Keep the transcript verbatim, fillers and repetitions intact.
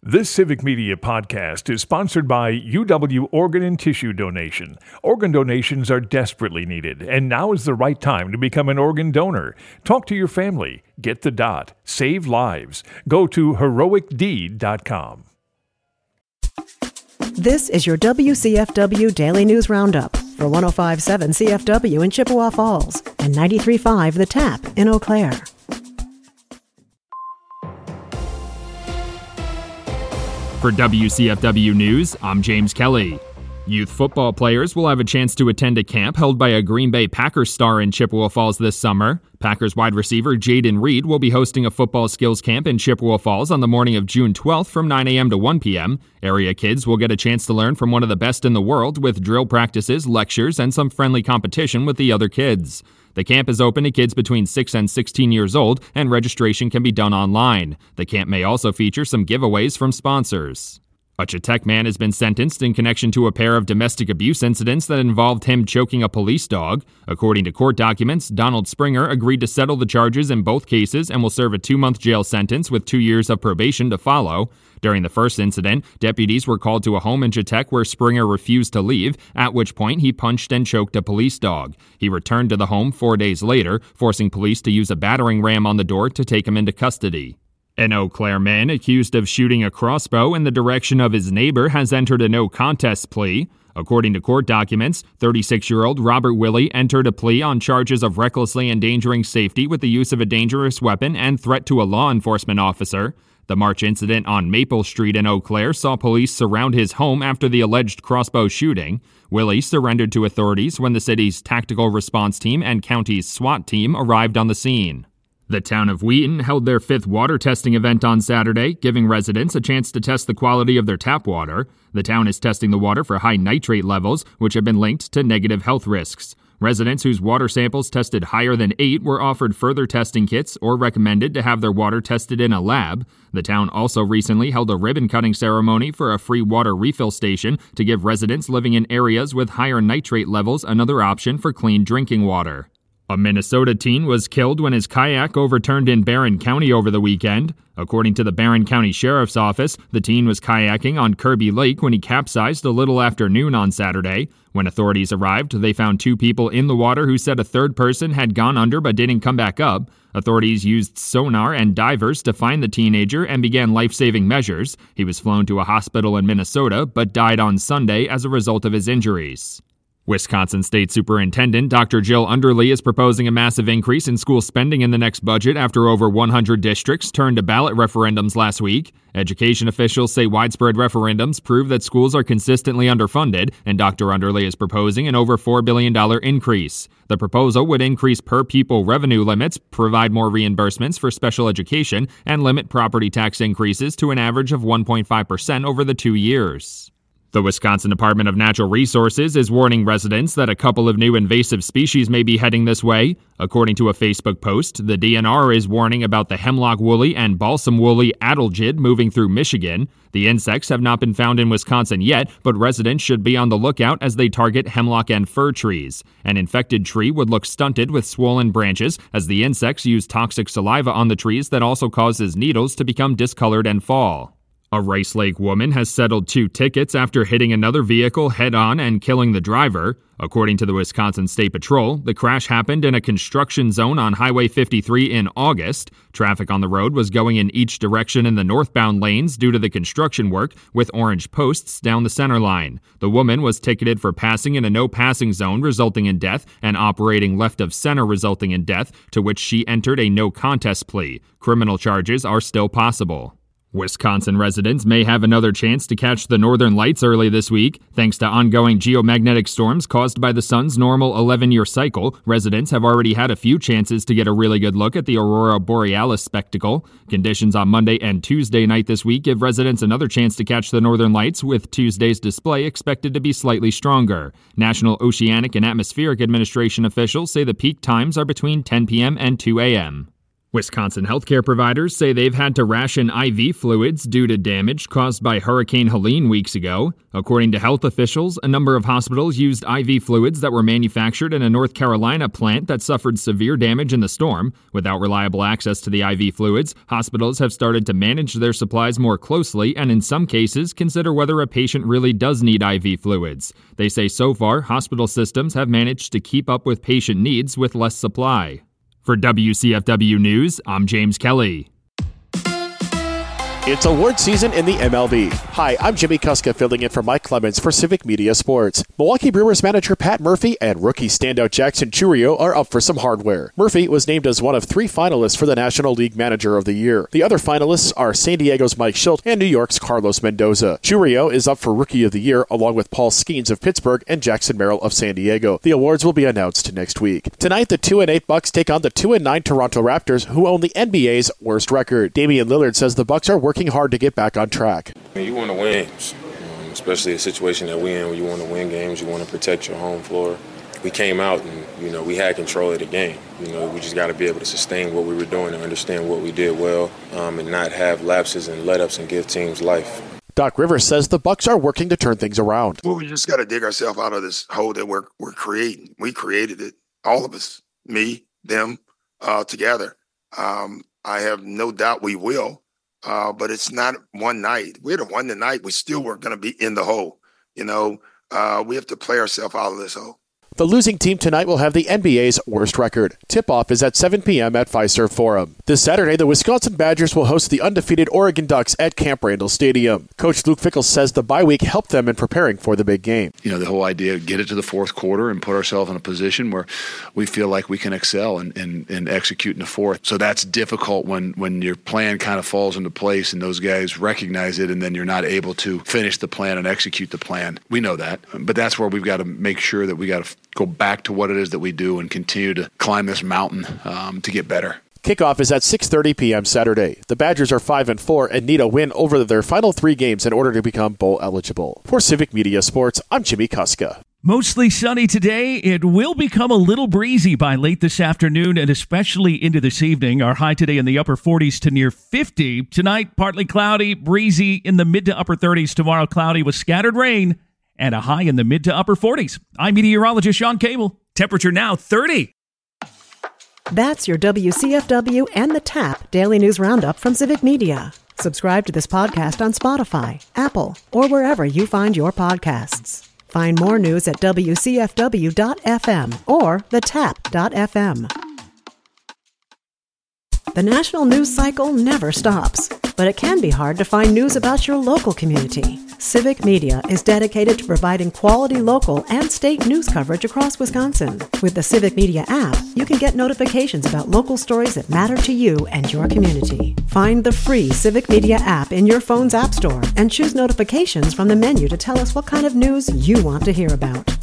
This Civic Media podcast is sponsored by U W Organ and Tissue Donation. Organ donations are desperately needed, and now is the right time to become an organ donor. Talk to your family. Get the dot. Save lives. Go to heroic deed dot com. This is your W C F W Daily News Roundup for one oh five point seven C F W in Chippewa Falls and ninety-three point five The Tap in Eau Claire. For W C F W News, I'm James Kelly. Youth football players will have a chance to attend a camp held by a Green Bay Packers star in Chippewa Falls this summer. Packers wide receiver Jaden Reed will be hosting a football skills camp in Chippewa Falls on the morning of June twelfth from nine a.m. to one p.m. Area kids will get a chance to learn from one of the best in the world with drill practices, lectures, and some friendly competition with the other kids. The camp is open to kids between six and sixteen years old, and registration can be done online. The camp may also feature some giveaways from sponsors. A Chautauqua man has been sentenced in connection to a pair of domestic abuse incidents that involved him choking a police dog. According to court documents, Donald Springer agreed to settle the charges in both cases and will serve a two-month jail sentence with two years of probation to follow. During the first incident, deputies were called to a home in Chautauqua where Springer refused to leave, at which point he punched and choked a police dog. He returned to the home four days later, forcing police to use a battering ram on the door to take him into custody. An Eau Claire man accused of shooting a crossbow in the direction of his neighbor has entered a no-contest plea. According to court documents, thirty-six-year-old Robert Willie entered a plea on charges of recklessly endangering safety with the use of a dangerous weapon and threat to a law enforcement officer. The March incident on Maple Street in Eau Claire saw police surround his home after the alleged crossbow shooting. Willie surrendered to authorities when the city's tactical response team and county's SWAT team arrived on the scene. The town of Wheaton held their fifth water testing event on Saturday, giving residents a chance to test the quality of their tap water. The town is testing the water for high nitrate levels, which have been linked to negative health risks. Residents whose water samples tested higher than eight were offered further testing kits or recommended to have their water tested in a lab. The town also recently held a ribbon-cutting ceremony for a free water refill station to give residents living in areas with higher nitrate levels another option for clean drinking water. A Minnesota teen was killed when his kayak overturned in Barron County over the weekend. According to the Barron County Sheriff's Office, the teen was kayaking on Kirby Lake when he capsized a little after noon on Saturday. When authorities arrived, they found two people in the water who said a third person had gone under but didn't come back up. Authorities used sonar and divers to find the teenager and began life-saving measures. He was flown to a hospital in Minnesota but died on Sunday as a result of his injuries. Wisconsin State Superintendent Doctor Jill Underly is proposing a massive increase in school spending in the next budget after over one hundred districts turned to ballot referendums last week. Education officials say widespread referendums prove that schools are consistently underfunded, and Doctor Underly is proposing an over four billion dollars increase. The proposal would increase per-pupil revenue limits, provide more reimbursements for special education, and limit property tax increases to an average of one point five percent over the two years. The Wisconsin Department of Natural Resources is warning residents that a couple of new invasive species may be heading this way. According to a Facebook post, the D N R is warning about the hemlock woolly and balsam woolly adelgid moving through Michigan. The insects have not been found in Wisconsin yet, but residents should be on the lookout as they target hemlock and fir trees. An infected tree would look stunted with swollen branches, as the insects use toxic saliva on the trees that also causes needles to become discolored and fall. A Rice Lake woman has settled two tickets after hitting another vehicle head-on and killing the driver. According to the Wisconsin State Patrol, the crash happened in a construction zone on Highway fifty-three in August. Traffic on the road was going in each direction in the northbound lanes due to the construction work, with orange posts down the center line. The woman was ticketed for passing in a no-passing zone resulting in death and operating left of center resulting in death, to which she entered a no-contest plea. Criminal charges are still possible. Wisconsin residents may have another chance to catch the northern lights early this week. Thanks to ongoing geomagnetic storms caused by the sun's normal eleven-year cycle, residents have already had a few chances to get a really good look at the aurora borealis spectacle. Conditions on Monday and Tuesday night this week give residents another chance to catch the northern lights, with Tuesday's display expected to be slightly stronger. National Oceanic and Atmospheric Administration officials say the peak times are between ten p.m. and two a.m. Wisconsin healthcare providers say they've had to ration I V fluids due to damage caused by Hurricane Helene weeks ago. According to health officials, a number of hospitals used I V fluids that were manufactured in a North Carolina plant that suffered severe damage in the storm. Without reliable access to the I V fluids, hospitals have started to manage their supplies more closely and in some cases consider whether a patient really does need I V fluids. They say so far, hospital systems have managed to keep up with patient needs with less supply. For W C F W News, I'm James Kelly. It's award season in the M L B. Hi, I'm Jimmy Kuska filling in for Mike Clemens for Civic Media Sports. Milwaukee Brewers manager Pat Murphy and rookie standout Jackson Chourio are up for some hardware. Murphy was named as one of three finalists for the National League Manager of the Year. The other finalists are San Diego's Mike Shildt and New York's Carlos Mendoza. Chourio is up for Rookie of the Year along with Paul Skeens of Pittsburgh and Jackson Merrill of San Diego. The awards will be announced next week. Tonight, the two and eight Bucks take on the two and nine Toronto Raptors, who own the N B A's worst record. Damian Lillard says the Bucks are working hard to get back on track. You want to win, um, especially a situation that we're in where you want to win games, you want to protect your home floor. We came out and, you know, we had control of the game. You know, we just got to be able to sustain what we were doing and understand what we did well um, and not have lapses and let-ups and give teams life. Doc Rivers says the Bucks are working to turn things around. Well, we just got to dig ourselves out of this hole that we're, we're creating. We created it, all of us, me, them, uh, together. Um, I have no doubt we will. Uh, but it's not one night. We had a one tonight. We still weren't going to be in the hole. You know, uh, we have to play ourselves out of this hole. The losing team tonight will have the N B A's worst record. Tip-off is at seven p.m. at Fiserv Forum. This Saturday, the Wisconsin Badgers will host the undefeated Oregon Ducks at Camp Randall Stadium. Coach Luke Fickell says the bye week helped them in preparing for the big game. You know, the whole idea of get it to the fourth quarter and put ourselves in a position where we feel like we can excel and, and, and execute in the fourth. So that's difficult when, when your plan kind of falls into place and those guys recognize it and then you're not able to finish the plan and execute the plan. We know that. But that's where we've got to make sure that we got to go back to what it is that we do and continue to climb this mountain um, to get better. Kickoff is at six thirty p.m. Saturday. The Badgers are five and four and need a win over their final three games in order to become bowl eligible. For Civic Media Sports, I'm Jimmy Kuska. Mostly sunny today. It will become a little breezy by late this afternoon and especially into this evening. Our high today in the upper forties to near fifty. Tonight, partly cloudy, breezy in the mid to upper thirties. Tomorrow, cloudy with scattered rain and a high in the mid to upper forties. I'm meteorologist Sean Cable. Temperature now thirty. That's your W C F W and the TAP Daily News Roundup from Civic Media. Subscribe to this podcast on Spotify, Apple, or wherever you find your podcasts. Find more news at W C F W dot F M or the tap dot F M. The national news cycle never stops, but it can be hard to find news about your local community. Civic Media is dedicated to providing quality local and state news coverage across Wisconsin. With the Civic Media app, you can get notifications about local stories that matter to you and your community. Find the free Civic Media app in your phone's app store and choose notifications from the menu to tell us what kind of news you want to hear about.